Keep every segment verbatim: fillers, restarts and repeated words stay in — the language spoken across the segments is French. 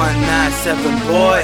one nine seven boy.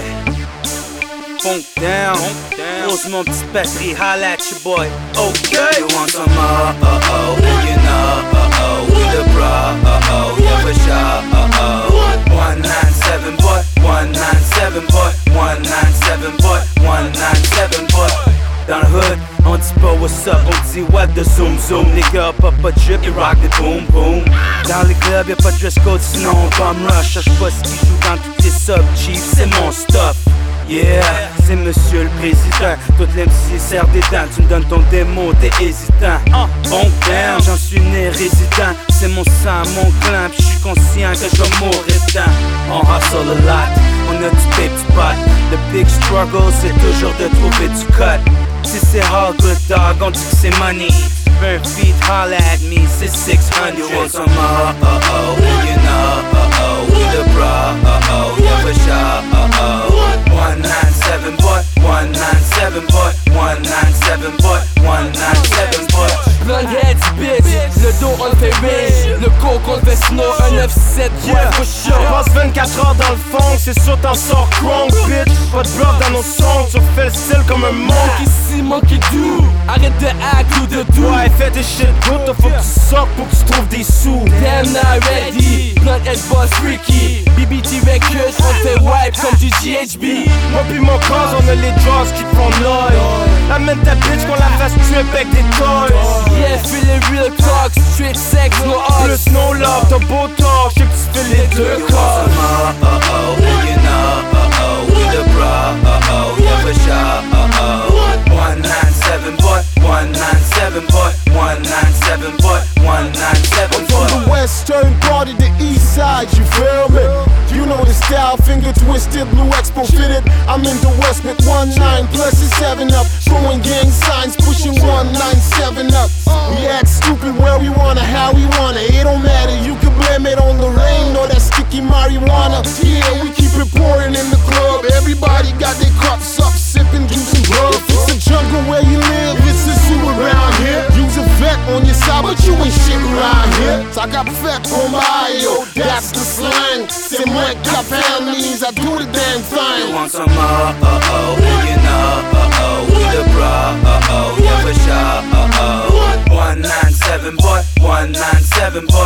Funk down, pose mon petit batterie, holla at your boy. Okay. You want some uh uh oh, you know uh oh, the bra uh oh, yeah for sure uh oh. one nine seven boy, one nine seven boy, one nine seven boy, one nine seven boy. Dans le hood, on dit pas what's up, on dit what the zoom zoom. Les gars pop pas drip, ils rock des boom boom. Dans les clubs y'a pas de dress code, sinon on bomb rush. Cherche pas ce qui joue dans toutes les sub chief, c'est mon stuff. Yeah, c'est monsieur le président. Toute l'M C serre des dents. Tu me donnes ton démo, t'es hésitant. Bon down, j'en suis né résident. C'est mon sang, mon clan, pis j'suis conscient que j'vais mourir dedans. On hustle a lot, on a du tape, du pot. Le big struggle, c'est toujours de trouver du cut. Si c'est hard, good dog, on dit que c'est money. Tu veux un feed, holla at me, c'est six hundred. You want some uh oh oh, you know uh oh, the bra uh oh, yeah for sure uh oh. one nine seven boy, one nine seven boy, one nine seven boy, one nine seven boy. Plein de heads, bitch, le dos on fait rage, le coke on fait snow, un neuf sept, yeah, for sure. Passe vingt-quatre heures dans le fond, c'est sûr t'en sors crunk, bitch. Pas de bluff dans nos sons, tu refais le style comme un monkey. Ici, monkey do, arrête de act ou de do. Ouais, fais tes shit good, faut que tu sortes pour que tu trouves des sous. Damn not ready, plein de head boss freaky. B B T Records, on fait wipe comme du G H B. Moi pis mon cause, on a les draws qui te font noise. Amène ta bitch qu'on la fasse trip avec des toys. Yeah, feel the real talk, straight sex, no odds. Plus no love, t'as beau talk, j'sais que tu fais les deux You want some uh uh oh, you know uh oh, the bra uh oh, yeah for sure uh oh. one nine seven boy, one nine seven boy, one nine seven boy, one nine seven boy. From the western part of the east side, you feel me? You know the style, finger twisted, blue expo fitted. I'm in the west with one nine plus a seven up. Throwing gang signs, pushing one nine seven up. We act stupid where we wanna, how we wanna. It don't matter, you can blame it on the rain or that sticky marijuana. Yeah, we keep it pouring in the club. Everybody got their cups up, sipping juice and grub. If it's a jungle where you live, it's a zoo around here. Use a vet on your side, but you ain't shit around here. So I got vet on my yo, that's the slang. C'est moi qui appelle means I do the damn thing. You want some uh uh oh, you know uh oh, the bra uh oh, yeah for sure uh oh. one nine seven boy, one nine seven boy,